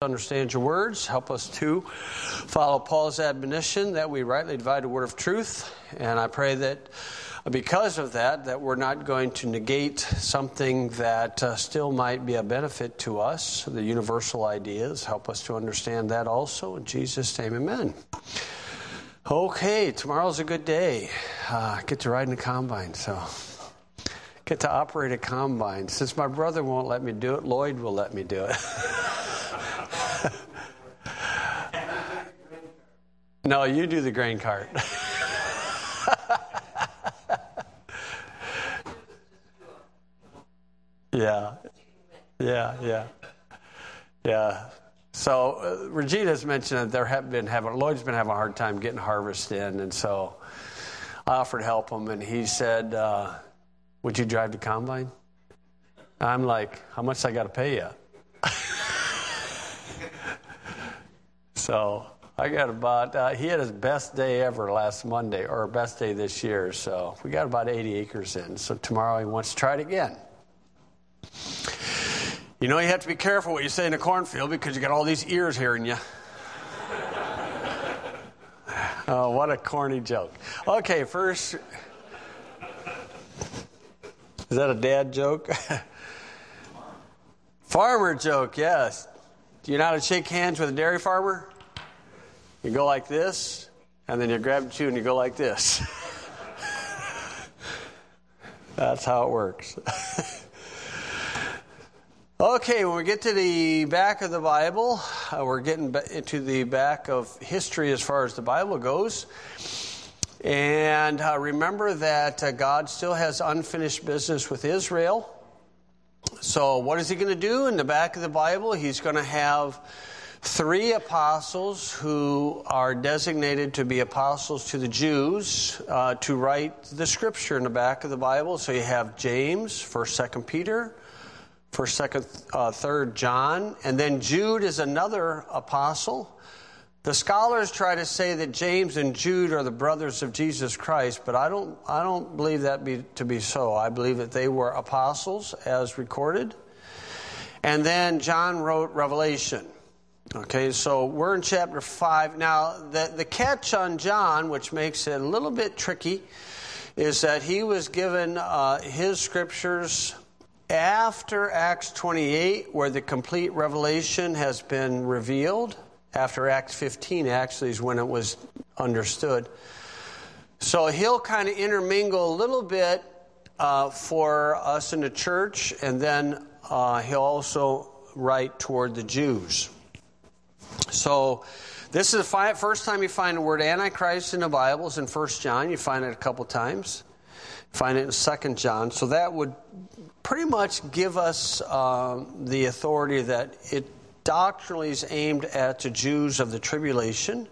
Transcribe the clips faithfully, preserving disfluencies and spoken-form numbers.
Understand your words. Help us to follow Paul's admonition that we rightly divide the word of truth. And I pray that because of that, that we're not going to negate something that uh, still might be a benefit to us, the universal ideas. Help us to understand that also. In Jesus' name, amen. Okay, tomorrow's a good day. Uh, I get to ride in a combine, so get to operate a combine. Since my brother won't let me do it, Lloyd will let me do it. No, you do the grain cart. yeah, yeah, yeah, yeah. So uh, Regina's mentioned that there have been having Lloyd's been having a hard time getting harvest in, and so I offered to help him, and he said, uh, "Would you drive the combine?" I'm like, "How much I got to pay you?" So I got about, uh, he had his best day ever last Monday, or best day this year, so we got about eighty acres in. So tomorrow he wants to try it again. You know, you have to be careful what you say in a cornfield because you got all these ears hearing you. Oh, what a corny joke. Okay, first, is that a dad joke? Farmer joke, yes. Do you know how to shake hands with a dairy farmer? You go like this, and then you grab the shoe and you go like this. That's how it works. Okay, when we get to the back of the Bible, uh, we're getting into the back of history as far as the Bible goes. And uh, remember that uh, God still has unfinished business with Israel. So what is he going to do? In the back of the Bible, he's going to have three apostles who are designated to be apostles to the Jews uh, to write the scripture in the back of the Bible. So you have James, First, Second Peter, First, Second, uh, Third John, and then Jude is another apostle. The scholars try to say that James and Jude are the brothers of Jesus Christ, but I don't I don't believe that be, to be so. I believe that they were apostles as recorded. And then John wrote Revelation. Okay, so we're in chapter five. Now, the, the catch on John, which makes it a little bit tricky, is that he was given uh, his scriptures after Acts twenty-eight, where the complete revelation has been revealed. After Acts fifteen, actually, is when it was understood. So he'll kind of intermingle a little bit uh, for us in the church, and then uh, he'll also write toward the Jews. So this is the first time you find the word Antichrist in the Bible is in First John. You find it a couple times. You find it in Second John. So that would pretty much give us uh, the authority that it doctrinally is aimed at the Jews of the tribulation.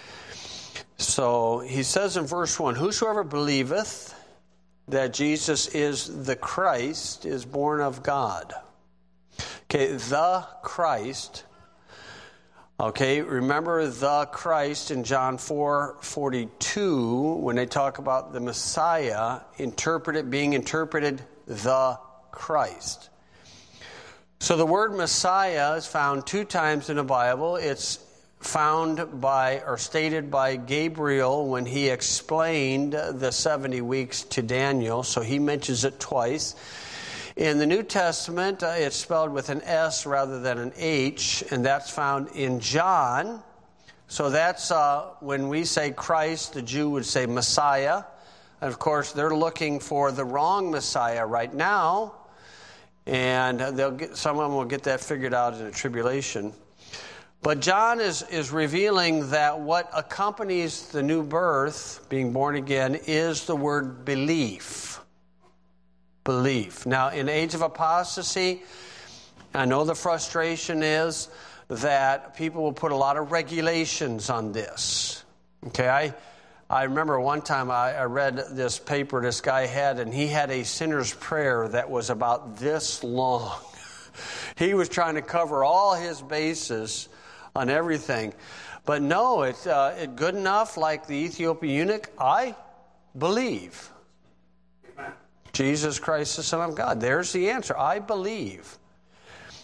So he says in verse one, "Whosoever believeth that Jesus is the Christ is born of God." Okay, the Christ. Okay, remember the Christ in John four forty-two, when they talk about the Messiah, interpreted being interpreted the Christ. So the word Messiah is found two times in the Bible. It's found by or stated by Gabriel when he explained the seventy weeks to Daniel, so he mentions it twice. In the New Testament, uh, it's spelled with an S rather than an H, and that's found in John. So that's uh, when we say Christ, the Jew would say Messiah. And of course, they're looking for the wrong Messiah right now, and they'll get, some of them will get that figured out in the tribulation. But John is, is revealing that what accompanies the new birth, being born again, is the word belief. Belief. Now, in the age of apostasy, I know the frustration is that people will put a lot of regulations on this. Okay, I I remember one time I, I read this paper this guy had, and he had a sinner's prayer that was about this long. He was trying to cover all his bases on everything. But no, it's uh, it good enough, like the Ethiopian eunuch, I believe. Jesus Christ, the Son of God. There's the answer. I believe.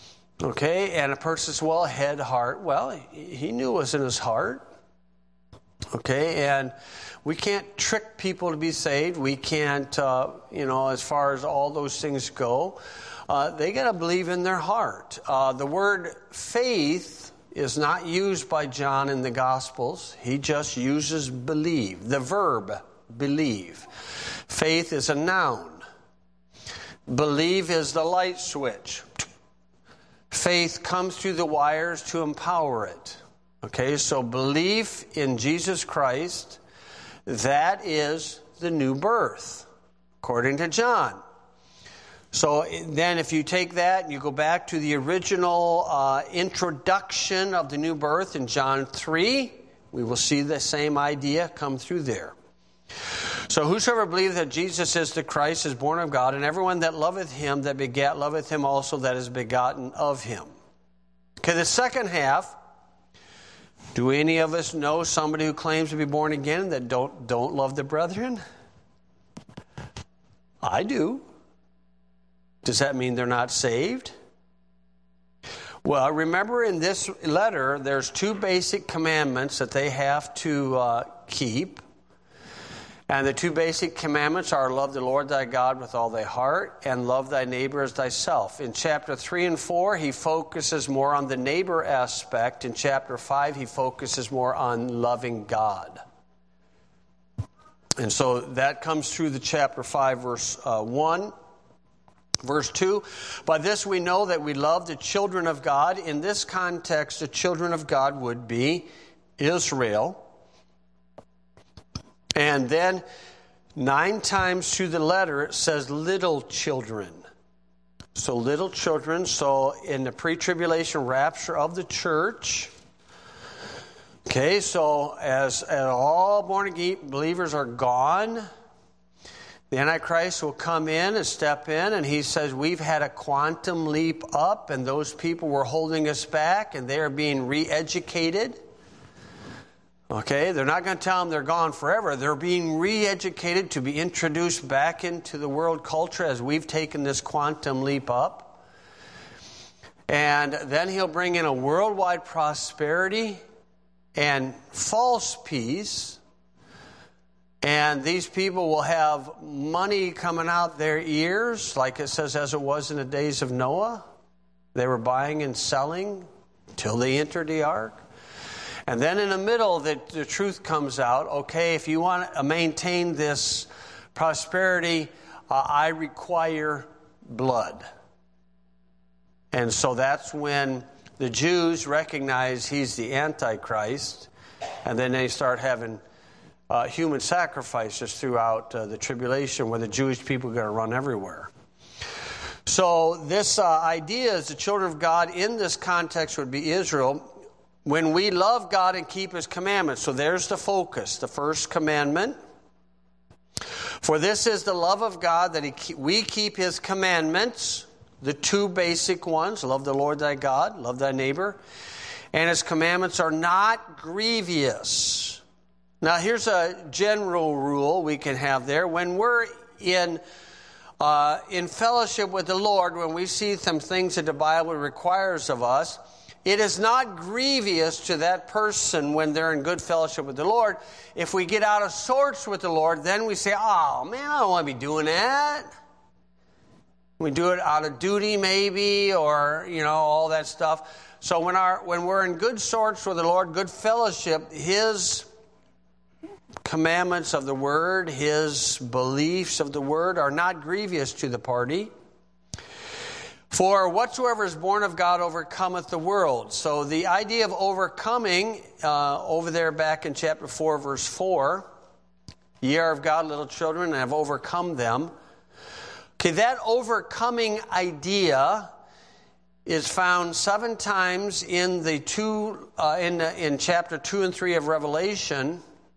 Okay, and a person says, well, head, heart. Well, he knew it was in his heart. Okay, and we can't trick people to be saved. We can't, uh, you know, as far as all those things go, uh, they got to believe in their heart. Uh, the word faith is not used by John in the Gospels. He just uses believe, the verb believe. Faith is a noun. Believe is the light switch. Faith comes through the wires to empower it. Okay, so belief in Jesus Christ, that is the new birth, according to John. So then if you take that and you go back to the original uh, introduction of the new birth in John three, we will see the same idea come through there. So whosoever believeth that Jesus is the Christ is born of God, and everyone that loveth him that begat loveth him also that is begotten of him. Okay, the second half, do any of us know somebody who claims to be born again that don't, don't love the brethren? I do. Does that mean they're not saved? Well, remember in this letter, there's two basic commandments that they have to uh, keep. And the two basic commandments are love the Lord thy God with all thy heart and love thy neighbor as thyself. In chapter three and four, he focuses more on the neighbor aspect. In chapter five, he focuses more on loving God. And so that comes through the chapter five, verse uh, one. Verse two, by this we know that we love the children of God. In this context, the children of God would be Israel. And then nine times through the letter it says little children. So little children, so in the pre-tribulation rapture of the church, okay, so as, as all born-again believers are gone, the Antichrist will come in and step in, and he says, we've had a quantum leap up, and those people were holding us back, and they are being re-educated. Okay, they're not going to tell them they're gone forever. They're being re-educated to be introduced back into the world culture as we've taken this quantum leap up. And then he'll bring in a worldwide prosperity and false peace. And these people will have money coming out their ears, like it says, as it was in the days of Noah. They were buying and selling till they entered the ark. And then in the middle, the, the truth comes out. Okay, if you want to maintain this prosperity, uh, I require blood. And so that's when the Jews recognize he's the Antichrist, and then they start having uh, human sacrifices throughout uh, the tribulation, where the Jewish people are going to run everywhere. So this uh, idea is the children of God in this context would be Israel. When we love God and keep his commandments. So there's the focus, the first commandment. For this is the love of God, that he, we keep his commandments, the two basic ones, love the Lord thy God, love thy neighbor. And his commandments are not grievous. Now here's a general rule we can have there. When we're in uh, in fellowship with the Lord, when we see some things that the Bible requires of us, it is not grievous to that person when they're in good fellowship with the Lord. If we get out of sorts with the Lord, then we say, oh, man, I don't want to be doing that. We do it out of duty maybe, or, you know, all that stuff. So when our when we're in good sorts with the Lord, good fellowship, his commandments of the Word, his beliefs of the Word are not grievous to the party. For whatsoever is born of God overcometh the world. So the idea of overcoming, uh, over there back in chapter four, verse four, ye are of God, little children, and have overcome them. Okay, that overcoming idea is found seven times in the two uh, in in chapter two and three of Revelation.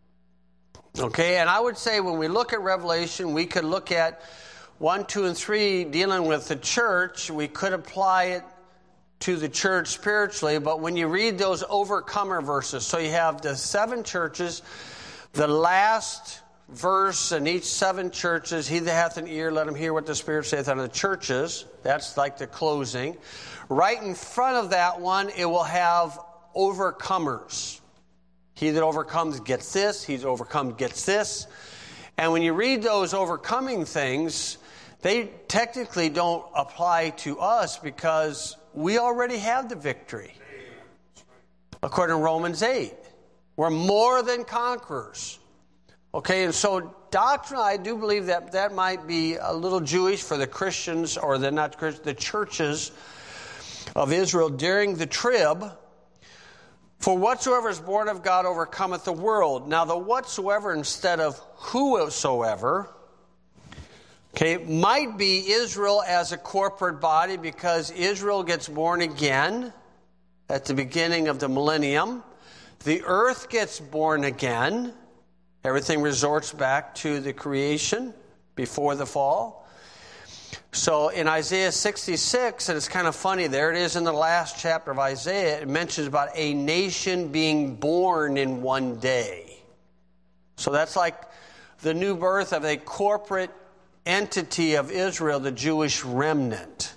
Okay, and I would say when we look at Revelation, we could look at One, two, and three, dealing with the church. We could apply it to the church spiritually, but when you read those overcomer verses, so you have the seven churches, the last verse in each seven churches, he that hath an ear, let him hear what the Spirit saith unto the churches. That's like the closing. Right in front of that one, it will have overcomers. He that overcomes gets this. He that overcomes gets this. And when you read those overcoming things, they technically don't apply to us because we already have the victory. According to Romans eight. We're more than conquerors. Okay, and so doctrine, I do believe that that might be a little Jewish for the Christians, or the not Christians, the churches of Israel during the trib. For whatsoever is born of God overcometh the world. Now the whatsoever instead of whosoever, okay, might be Israel as a corporate body, because Israel gets born again at the beginning of the millennium. The earth gets born again. Everything resorts back to the creation before the fall. So in Isaiah sixty-six, and it's kind of funny, there it is in the last chapter of Isaiah, it mentions about a nation being born in one day. So that's like the new birth of a corporate entity of Israel, the Jewish remnant.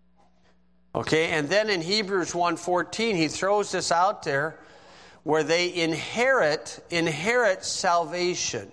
Okay, and then in Hebrews one fourteen, he throws this out there, where they inherit, inherit salvation.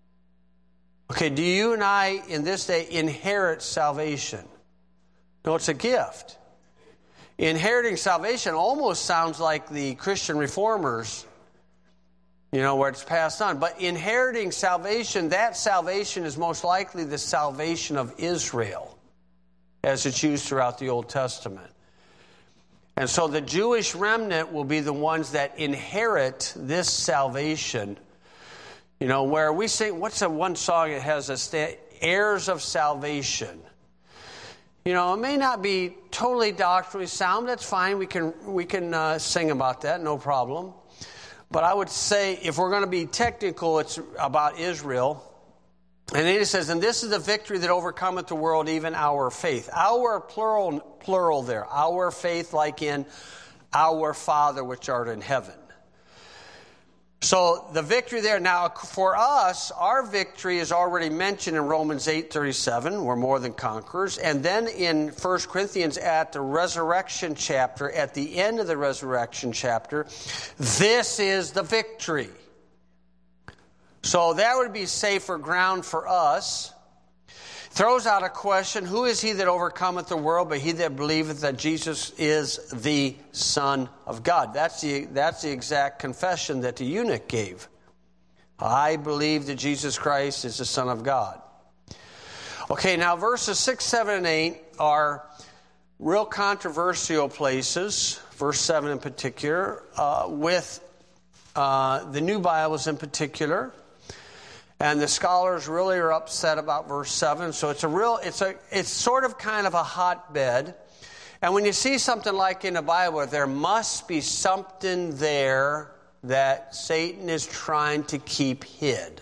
Okay, do you and I in this day inherit salvation? No, it's a gift. Inheriting salvation almost sounds like the Christian reformers, you know, where it's passed on. But inheriting salvation, that salvation is most likely the salvation of Israel, as it's used throughout the Old Testament. And so the Jewish remnant will be the ones that inherit this salvation. You know, where we sing, what's that one song that has a sta- heirs of salvation? You know, it may not be totally doctrinally sound. That's fine. We can we can uh, sing about that, no problem. But I would say if we're going to be technical, it's about Israel. And then it says, and this is the victory that overcometh the world, even our faith. Our, plural, plural there. Our faith, like in our Father which art in heaven. So the victory there. Now, for us, our victory is already mentioned in Romans eight thirty-seven. We're more than conquerors. And then in First Corinthians at the resurrection chapter, at the end of the resurrection chapter, this is the victory. So that would be safer ground for us. Throws out a question, who is he that overcometh the world, but he that believeth that Jesus is the Son of God? That's the, that's the exact confession that the eunuch gave. I believe that Jesus Christ is the Son of God. Okay, now verses six, seven, and eight are real controversial places. Verse seven in particular, uh, with uh, the New Bibles in particular. And the scholars really are upset about verse seven. So it's a real, it's a, it's sort of kind of a hotbed. And when you see something like in the Bible, there must be something there that Satan is trying to keep hid.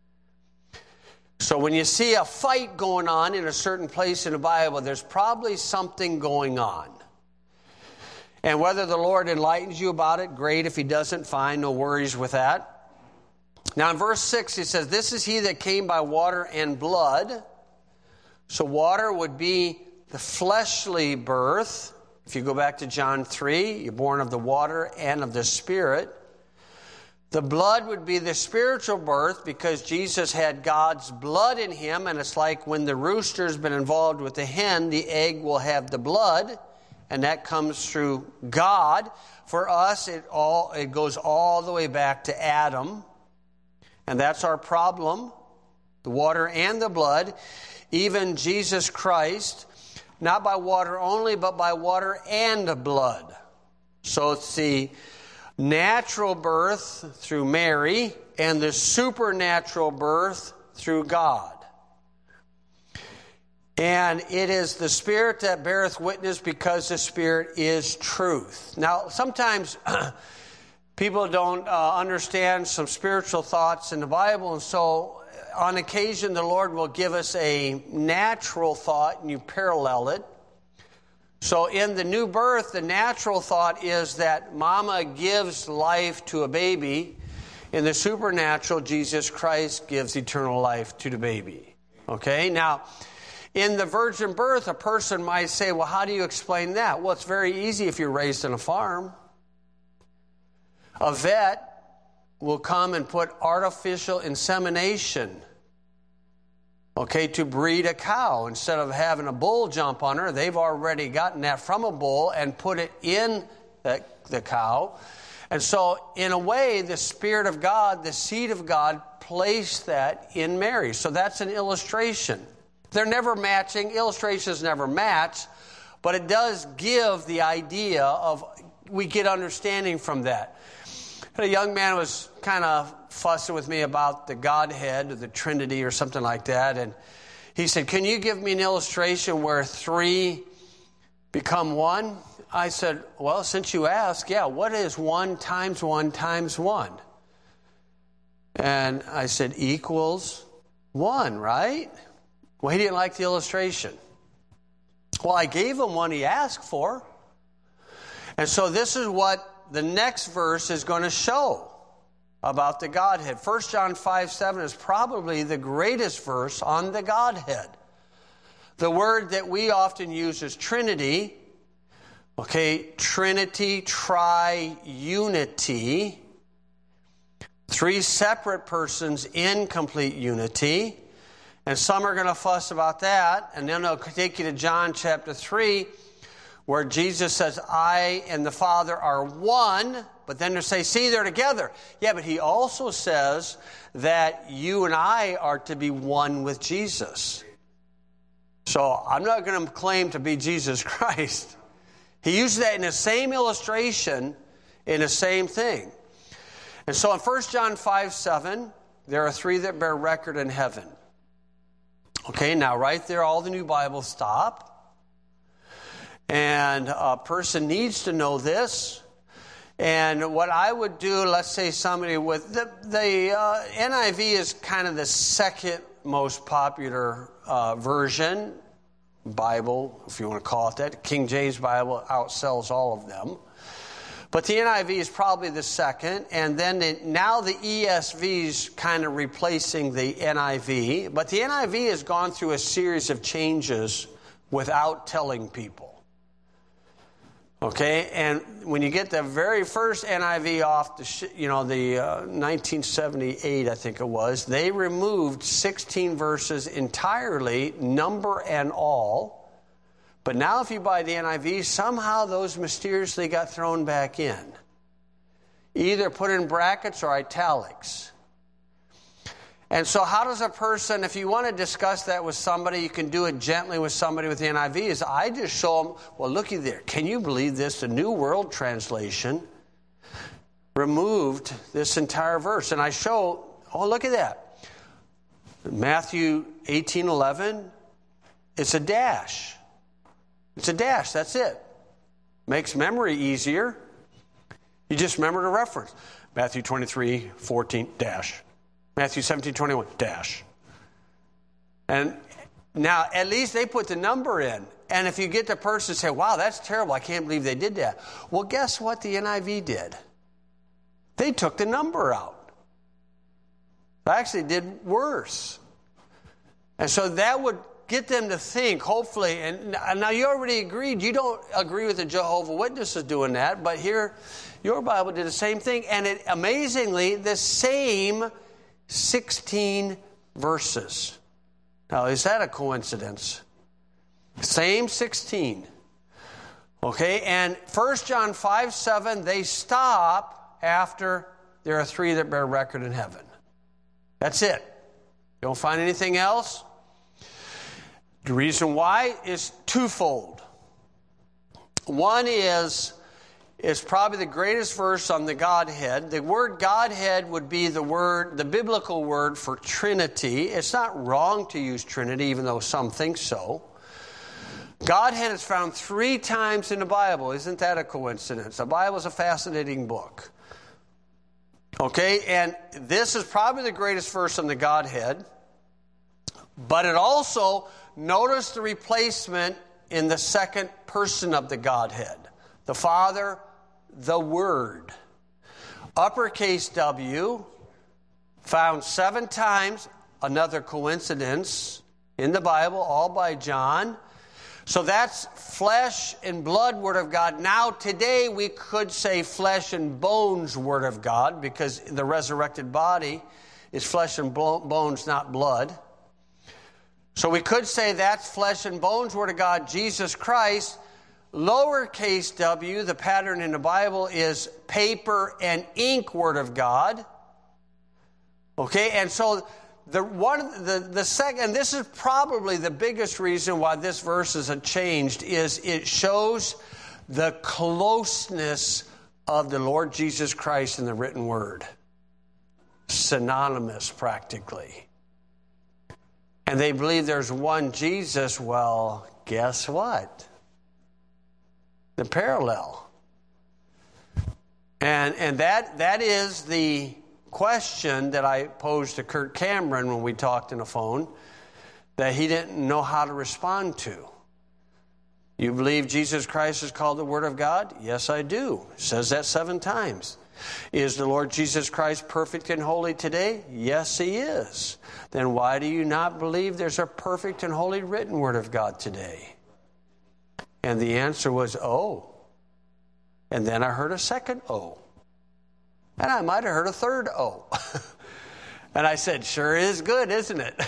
So when you see a fight going on in a certain place in the Bible, there's probably something going on. And whether the Lord enlightens you about it, great. If he doesn't, fine, no worries with that. Now in verse six, he says, this is he that came by water and blood. So water would be the fleshly birth. If you go back to John three, you're born of the water and of the Spirit. The blood would be the spiritual birth, because Jesus had God's blood in him. And it's like when the rooster's been involved with the hen, the egg will have the blood. And that comes through God. For us, it all it goes all the way back to Adam. And that's our problem, the water and the blood. Even Jesus Christ, not by water only, but by water and blood. So it's the natural birth through Mary and the supernatural birth through God. And it is the Spirit that beareth witness, because the Spirit is truth. Now, sometimes people don't uh, understand some spiritual thoughts in the Bible, and so on occasion the Lord will give us a natural thought and you parallel it. So in the new birth, the natural thought is that mama gives life to a baby, In the supernatural, Jesus Christ gives eternal life to the baby. Okay? Now, in the virgin birth, a person might say, well, how do you explain that? Well, it's very easy if you're raised on a farm. A vet will come and put artificial insemination, okay, to breed a cow. Instead of having a bull jump on her, they've already gotten that from a bull and put it in the, the cow. And so, in a way, the Spirit of God, the seed of God, placed that in Mary. So that's an illustration. They're never matching. Illustrations never match. But it does give the idea of, we get understanding from that. A young man was kind of fussing with me about the Godhead or the Trinity or something like that. And he said, can you give me an illustration where three become one? I said, well, since you ask, yeah, what is one times one times one? And I said, equals one, right? Well, he didn't like the illustration. Well, I gave him one he asked for. And so this is what the next verse is going to show about the Godhead. First John five seven is probably the greatest verse on the Godhead. The word that we often use is Trinity. Okay, Trinity, tri-unity. Three separate persons in complete unity. And some are going to fuss about that. And then they'll take you to John chapter three, where Jesus says, I and the Father are one. But then they say, see, they're together. Yeah, but he also says that you and I are to be one with Jesus. So I'm not going to claim to be Jesus Christ. He uses that in the same illustration, in the same thing. And so in First John five seven, there are three that bear record in heaven. Okay, now right there, all the new Bibles stop. And a person needs to know this. And what I would do, let's say somebody with, the, the uh, N I V is kind of the second most popular uh, version, Bible, if you want to call it that. King James Bible outsells all of them. But the N I V is probably the second, and then the, now the E S V is kind of replacing the N I V. But the N I V has gone through a series of changes without telling people. Okay, and when you get the very first N I V off the, sh- you know, the uh, nineteen seventy-eight, I think it was, they removed sixteen verses entirely, number and all. But now if you buy the N I V, somehow those mysteriously got thrown back in. Either put in brackets or italics. And so how does a person, if you want to discuss that with somebody, you can do it gently with somebody with the N I V, is I just show them, well, looky there. Can you believe this? The New World Translation removed this entire verse. And I show, oh, look at that. Matthew eighteen eleven, it's a dash. It's a dash, that's it. Makes memory easier. You just remember the reference. Matthew twenty-three fourteen, dash. Matthew seventeen twenty-one, dash. And now, at least they put the number in. And if you get the person to say, wow, that's terrible, I can't believe they did that. Well, guess what the N I V did? They took the number out. They actually did worse. And so that would get them to think, hopefully, and now you already agreed, you don't agree with the Jehovah's Witnesses doing that, but here, your Bible did the same thing, and it amazingly, the same sixteen verses. Now, is that a coincidence? Same sixteen. Okay, and First John five seven, they stop after there are three that bear record in heaven. That's it. You don't find anything else? The reason why is twofold. One is, is probably the greatest verse on the Godhead. The word Godhead would be the word, the biblical word for Trinity. It's not wrong to use Trinity, even though some think so. Godhead is found three times in the Bible. Isn't that a coincidence? The Bible is a fascinating book. Okay, and this is probably the greatest verse on the Godhead. But it also, notice the replacement in the second person of the Godhead. The Father, the Word. Uppercase W, found seven times, another coincidence in the Bible, all by John. So that's flesh and blood Word of God. Now today we could say flesh and bones Word of God, because the resurrected body is flesh and bones, not blood. So we could say that's flesh and bones Word of God, Jesus Christ. Lowercase w, the pattern in the Bible, is paper and ink Word of God. Okay, and so the one, the, the second, and this is probably the biggest reason why this verse is changed, is it shows the closeness of the Lord Jesus Christ in the written Word. Synonymous, practically. And they believe there's one Jesus. Well, guess what? The parallel. And and that that is the question that I posed to Kurt Cameron when we talked on the phone, that he didn't know how to respond to. You believe Jesus Christ is called the Word of God? Yes, I do. It says that seven times. Is the Lord Jesus Christ perfect and holy today? Yes, He is. Then why do you not believe there's a perfect and holy written Word of God today? And the answer was, oh. And then I heard a second oh. And I might have heard a third oh. And I said, sure is good, isn't it?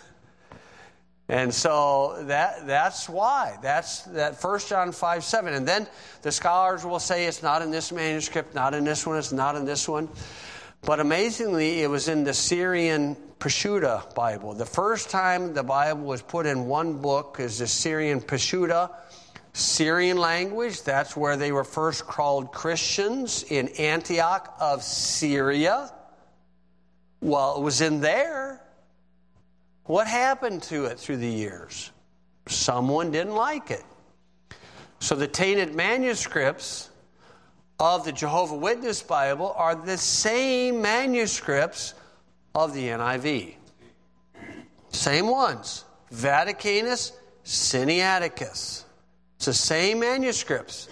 And so that that's why. That's that First John five seven. And then the scholars will say it's not in this manuscript, not in this one, it's not in this one. But amazingly, it was in the Syrian Peshitta Bible. The first time the Bible was put in one book is the Syrian Peshitta. Syrian language, that's where they were first called Christians, in Antioch of Syria. Well, it was in there. What happened to it through the years? Someone didn't like it. So the tainted manuscripts of the Jehovah's Witness Bible are the same manuscripts of the N I V. Same ones. Vaticanus, Sinaiticus. It's the same manuscripts.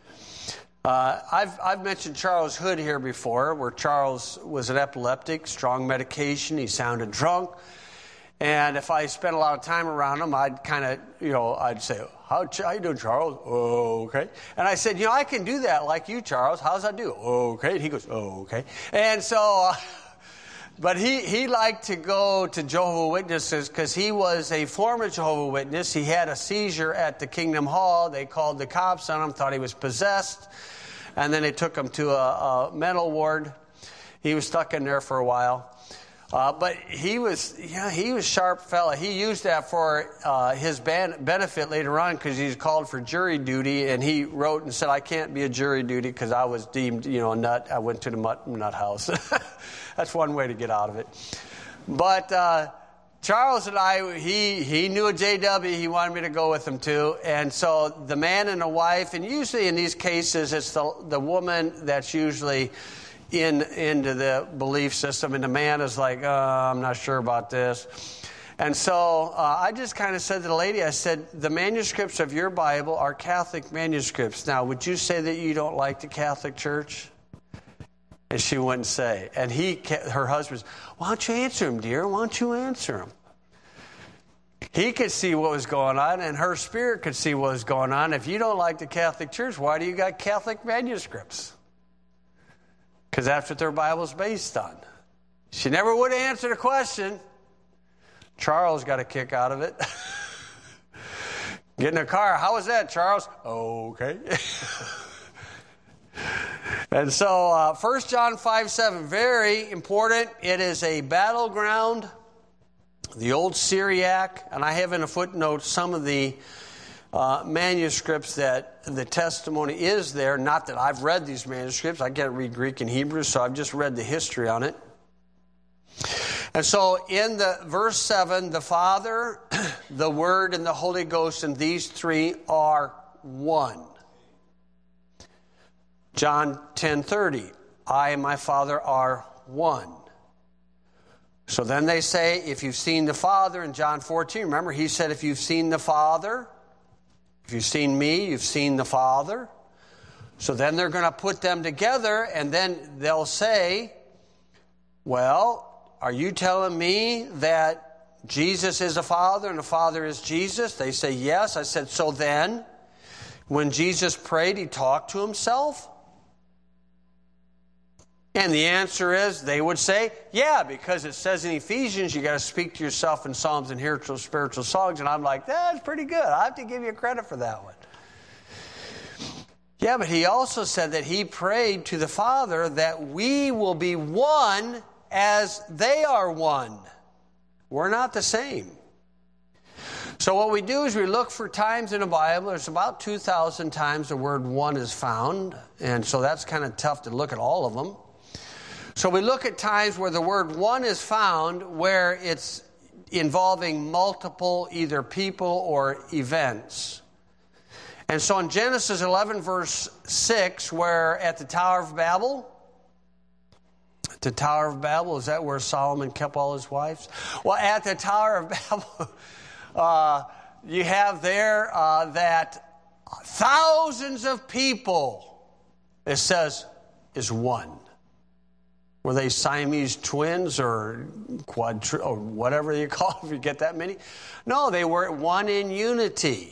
Uh, I've, I've mentioned Charles Hood here before, where Charles was an epileptic, strong medication, he sounded drunk. And if I spent a lot of time around him, I'd kind of, you know, I'd say, how, how you doing, Charles? Oh, okay. And I said, you know, I can do that like you, Charles. How's that do? Oh, okay. And he goes, oh, okay. And so, uh, but he, he liked to go to Jehovah's Witnesses because he was a former Jehovah's Witness. He had a seizure at the Kingdom Hall. They called the cops on him, thought he was possessed. And then they took him to a, a mental ward. He was stuck in there for a while. Uh, but he was, yeah, he was a sharp fella. He used that for uh, his ban- benefit later on because he's called for jury duty, and he wrote and said, "I can't be a jury duty because I was deemed, you know, a nut. I went to the nut, nut house." That's one way to get out of it. But uh, Charles and I, he he knew a J W. He wanted me to go with him too, and so the man and the wife, and usually in these cases, it's the the woman that's usually in into the belief system, and the man is like, oh, I'm not sure about this. And so uh, I just kind of said to the lady, I said, the manuscripts of your Bible are Catholic manuscripts. Now, would you say that you don't like the Catholic Church? And she wouldn't say. And he, her husband's, why don't you answer him, dear? Why don't you answer him? He could see what was going on, and her spirit could see what was going on. If you don't like the Catholic Church, why do you got Catholic manuscripts? Because that's what their Bible's based on. She never would have answered a question. Charles got a kick out of it. Get in a car. How was that, Charles? Oh, okay. And so uh, First John five seven, very important. It is a battleground. The old Syriac, and I have in a footnote some of the Uh, manuscripts that the testimony is there. Not that I've read these manuscripts. I can't read Greek and Hebrew, so I've just read the history on it. And so in the verse seven, the Father, the Word, and the Holy Ghost, and these three are one. John ten thirty, I and my Father are one. So then they say, if you've seen the Father, in John fourteen, remember he said, if you've seen the Father, if you've seen me, you've seen the Father. So then they're going to put them together, and then they'll say, well, are you telling me that Jesus is the Father and the Father is Jesus? They say, yes. I said, so then, when Jesus prayed, he talked to himself? And the answer is, they would say, yeah, because it says in Ephesians, you got to speak to yourself in psalms and hymns and spiritual songs. And I'm like, that's pretty good. I have to give you credit for that one. Yeah, but he also said that he prayed to the Father that we will be one as they are one. We're not the same. So what we do is we look for times in the Bible. There's about two thousand times the word one is found. And so that's kind of tough to look at all of them. So we look at times where the word one is found, where it's involving multiple either people or events. And so in Genesis eleven, verse six, where at the Tower of Babel, the Tower of Babel, is that where Solomon kept all his wives? Well, at the Tower of Babel, uh, you have there uh, that thousands of people, it says, is one. Were they Siamese twins or quadri- or whatever you call it if you get that many? No, they were one in unity.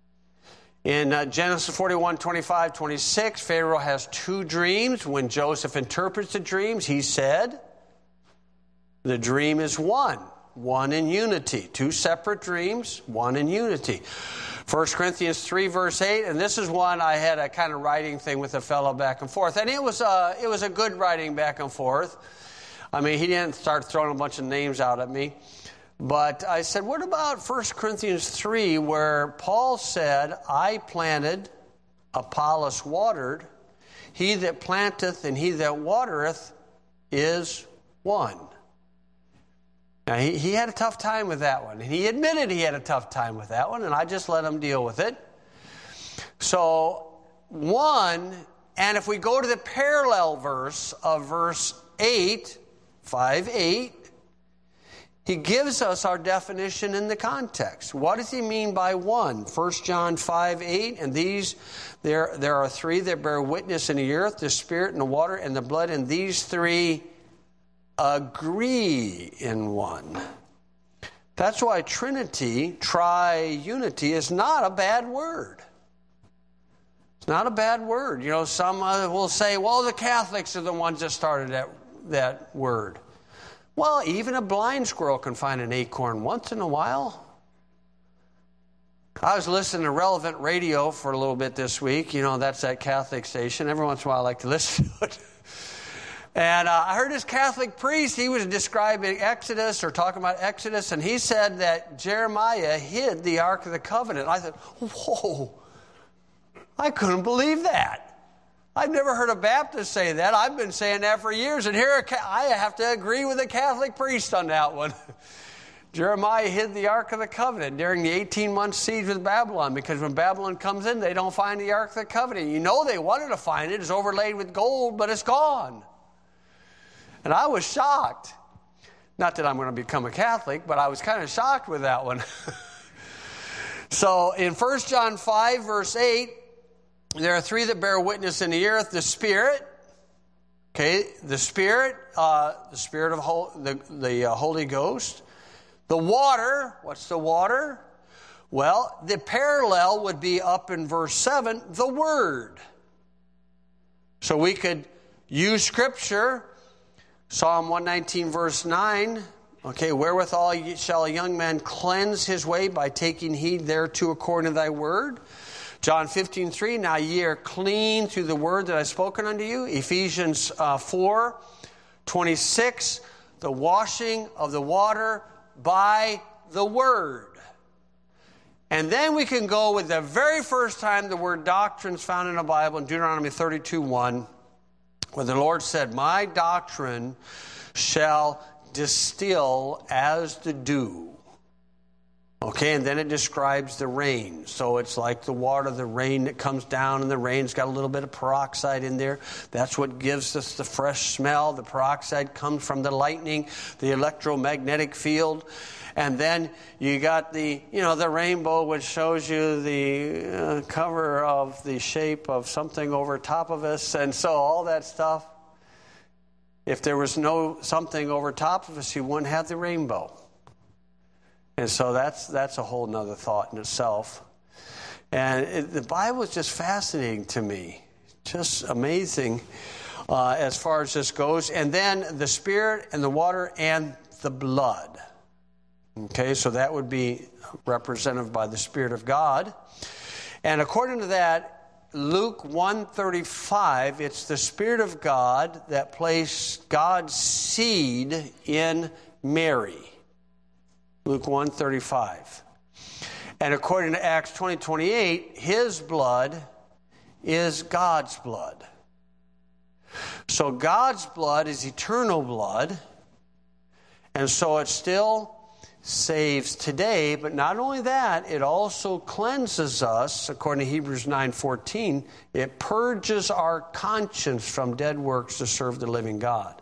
In uh, Genesis forty-one, twenty-five, twenty-six, Pharaoh has two dreams. When Joseph interprets the dreams, he said, the dream is one. One in unity. Two separate dreams, one in unity. First Corinthians three, verse eight, and this is one I had a kind of writing thing with a fellow back and forth. And it was a, it was a good writing back and forth. I mean, he didn't start throwing a bunch of names out at me. But I said, what about First Corinthians three, where Paul said, I planted, Apollos watered, he that planteth and he that watereth is one. Now, he, he had a tough time with that one. And he admitted he had a tough time with that one, and I just let him deal with it. So, one, and if we go to the parallel verse of verse eight, five eight, he gives us our definition in the context. What does he mean by one? First John five eight, and these, there, there are three that bear witness in the earth, the Spirit and the water and the blood, and these three agree in one. That's why Trinity, tri-unity, is not a bad word. It's not a bad word. You know, some uh, will say, well, the Catholics are the ones that started that, that word. Well, even a blind squirrel can find an acorn once in a while. I was listening to Relevant Radio for a little bit this week. You know, that's that Catholic station. Every once in a while I like to listen to it. And uh, I heard this Catholic priest, he was describing Exodus or talking about Exodus, and he said that Jeremiah hid the Ark of the Covenant. I thought, whoa, I couldn't believe that. I've never heard a Baptist say that. I've been saying that for years, and here I have to agree with a Catholic priest on that one. Jeremiah hid the Ark of the Covenant during the eighteen-month siege with Babylon, because when Babylon comes in, they don't find the Ark of the Covenant. You know they wanted to find it. It's overlaid with gold, but it's gone. And I was shocked. Not that I'm going to become a Catholic, but I was kind of shocked with that one. So in First John five, verse eight, there are three that bear witness in the earth: the Spirit, okay, the Spirit, uh, the Spirit of Hol- the, the uh, Holy Ghost, the water. What's the water? Well, the parallel would be up in verse seven, the Word. So we could use Scripture. Psalm one nineteen, verse nine, okay, wherewithal shall a young man cleanse his way? By taking heed thereto according to thy word. John fifteen, three, now ye are clean through the word that I have spoken unto you. Ephesians uh, four, twenty-six, the washing of the water by the word. And then we can go with the very first time the word doctrine is found in the Bible, in Deuteronomy thirty-two, one. Where the Lord said, my doctrine shall distill as the dew. Okay, and then it describes the rain. So it's like the water, the rain that comes down, and the rain's got a little bit of peroxide in there. That's what gives us the fresh smell. The peroxide comes from the lightning, the electromagnetic field. And then you got the, you know, the rainbow, which shows you the uh, cover of the shape of something over top of us. And so all that stuff. if there was no something over top of us, you wouldn't have the rainbow. And so that's that's a whole nother thought in itself. And it, the Bible is just fascinating to me. Just amazing uh, as far as this goes. And then the Spirit and the water and the blood. Okay, so that would be represented by the Spirit of God. And according to that, Luke one thirty-five, it's the Spirit of God that placed God's seed in Mary. Luke one thirty-five. And according to Acts twenty twenty-eight, his blood is God's blood. So God's blood is eternal blood. And so it still saves today. But not only that, it also cleanses us, according to Hebrews nine fourteen. It purges our conscience from dead works to serve the living God.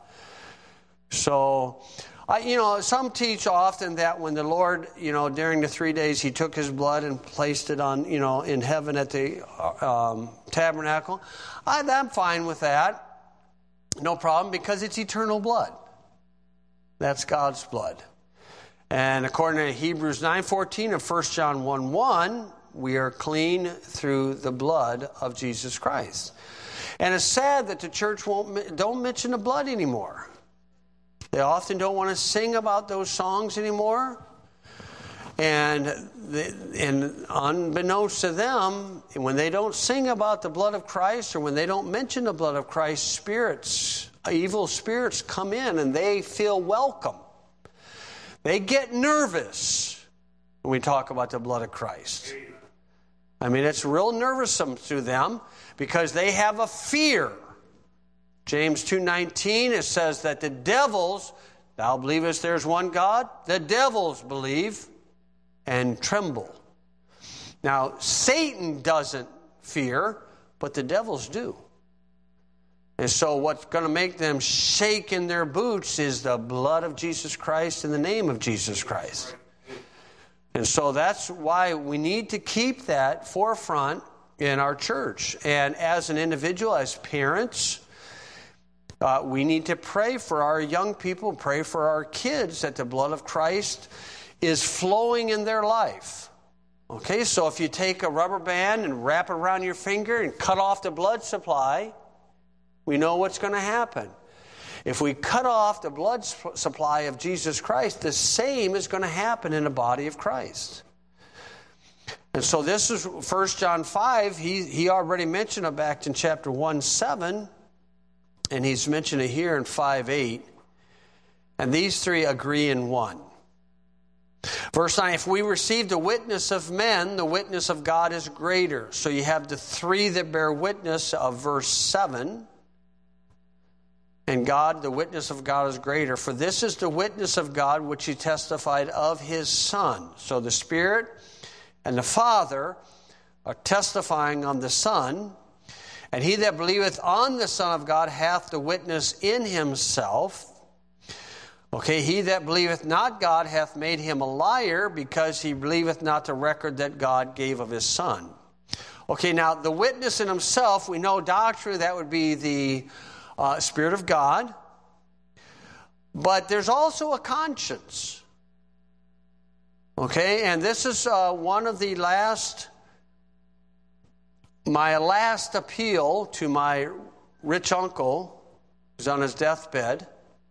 So, I, you know, some teach often that when the Lord, you know, during the three days, he took his blood and placed it on, you know, in heaven at the um, tabernacle. I, I'm fine with that. No problem, because it's eternal blood. That's God's blood. And according to Hebrews nine fourteen and First John one one, we are clean through the blood of Jesus Christ. And it's sad that the church won't don't mention the blood anymore. They often don't want to sing about those songs anymore. And, the, and unbeknownst to them, when they don't sing about the blood of Christ, or when they don't mention the blood of Christ, spirits, evil spirits come in and they feel welcome. They get nervous when we talk about the blood of Christ. I mean, it's real nervousome to them because they have a fear. James two nineteen, it says that the devils, thou believest there's one God, the devils believe and tremble. Now, Satan doesn't fear, but the devils do. And so what's going to make them shake in their boots is the blood of Jesus Christ in the name of Jesus Christ. And so that's why we need to keep that forefront in our church. And as an individual, as parents, uh, we need to pray for our young people, pray for our kids that the blood of Christ is flowing in their life. Okay, so if you take a rubber band and wrap it around your finger and cut off the blood supply, we know what's going to happen. If we cut off the blood supply of Jesus Christ, the same is going to happen in the body of Christ. And so this is First John five. He, he already mentioned it back in chapter one seven, and he's mentioned it here in five eight. And these three agree in one. Verse nine, if we receive the witness of men, the witness of God is greater. So you have the three that bear witness of verse seven. And God, the witness of God is greater. For this is the witness of God which he testified of his Son. So the Spirit and the Father are testifying on the Son. And he that believeth on the Son of God hath the witness in himself. Okay, he that believeth not God hath made him a liar, because he believeth not the record that God gave of his Son. Okay, now the witness in himself, we know doctrine, that would be the Uh, Spirit of God. But there's also a conscience. Okay, and this is uh, one of the last, my last appeal to my rich uncle who's on his deathbed.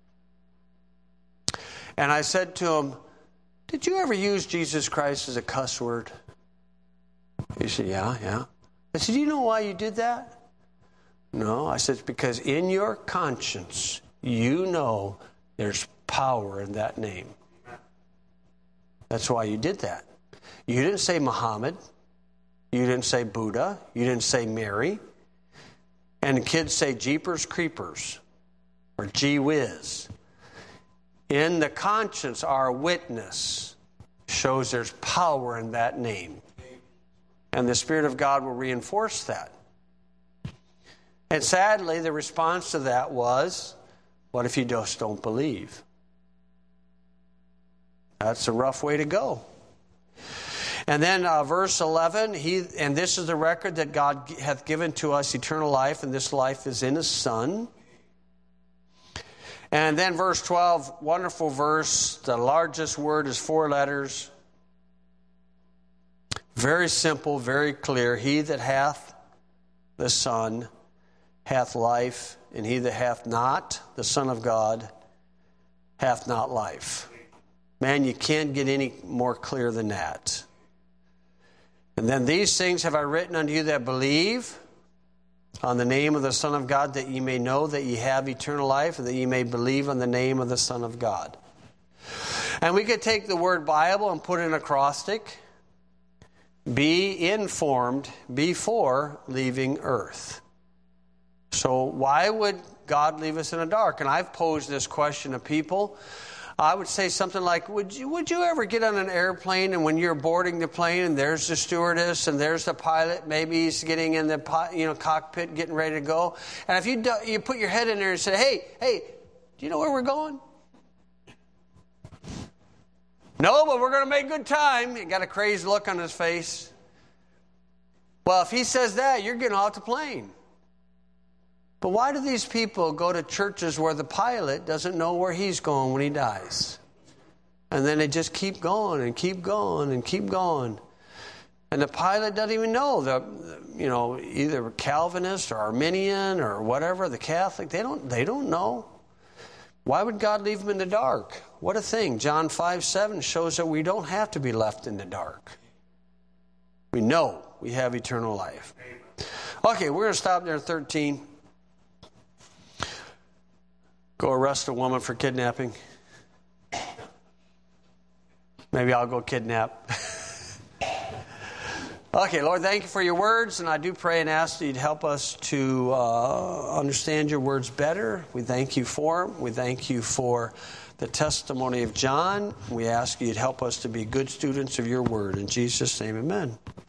And I said to him, did you ever use Jesus Christ as a cuss word? He said, yeah, yeah. I said, do you know why you did that? No, I said, because in your conscience, you know there's power in that name. That's why you did that. You didn't say Muhammad. You didn't say Buddha. You didn't say Mary. And the kids say Jeepers Creepers or Gee Whiz. In the conscience, our witness shows there's power in that name. And the Spirit of God will reinforce that. And sadly, the response to that was, what if you just don't believe? That's a rough way to go. And then uh, verse eleven, he, and this is the record that God hath given to us eternal life, and this life is in his Son. And then verse twelve, wonderful verse. The largest word is four letters. Very simple, very clear. He that hath the Son hath life, and he that hath not the Son of God hath not life. Man, you can't get any more clear than that. And then these things have I written unto you that believe on the name of the Son of God, that ye may know that ye have eternal life, and that ye may believe on the name of the Son of God. And we could take the word Bible and put in acrostic. Be informed before leaving earth. So why would God leave us in the dark? And I've posed this question to people. I would say something like, would you, would you ever get on an airplane and when you're boarding the plane and there's the stewardess and there's the pilot, maybe he's getting in the you know cockpit getting ready to go. And if you do, you put your head in there and say, hey, hey, do you know where we're going? No, but we're going to make good time. He got a crazed look on his face. Well, if he says that, you're getting off the plane. But why do these people go to churches where the pilot doesn't know where he's going when he dies? And then they just keep going and keep going and keep going. And the pilot doesn't even know. The, you know, either Calvinist or Arminian or whatever, the Catholic, they don't, they don't know. Why would God leave them in the dark? What a thing. John five seven shows that we don't have to be left in the dark. We know we have eternal life. Okay, we're going to stop there at thirteen. Go arrest a woman for kidnapping. Maybe I'll go kidnap. Okay, Lord, thank you for your words, and I do pray and ask that you'd help us to uh, understand your words better. We thank you for them. We thank you for the testimony of John. We ask you'd help us to be good students of your word. In Jesus' name, amen.